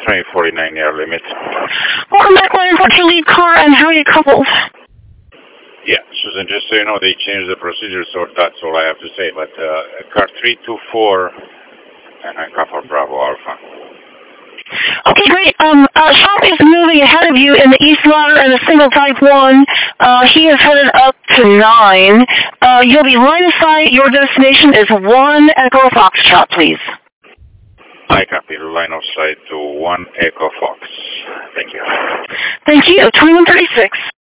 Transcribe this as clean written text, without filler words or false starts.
train 49 air limit. Welcome back, line. What's your lead car and how are you coupled? Yeah, Susan, just so you know, they changed the procedure, so that's all I have to say. But car 324 and I cover Bravo Alpha. Okay, great. Shop is moving ahead of you in the East Ladder and the single type 1. He is headed up to 9. You'll be line of sight. Your destination is 1 Echo Foxtrot, please. I copy. Line of sight to 1 Echo Fox. Thank you. Thank you. 2136.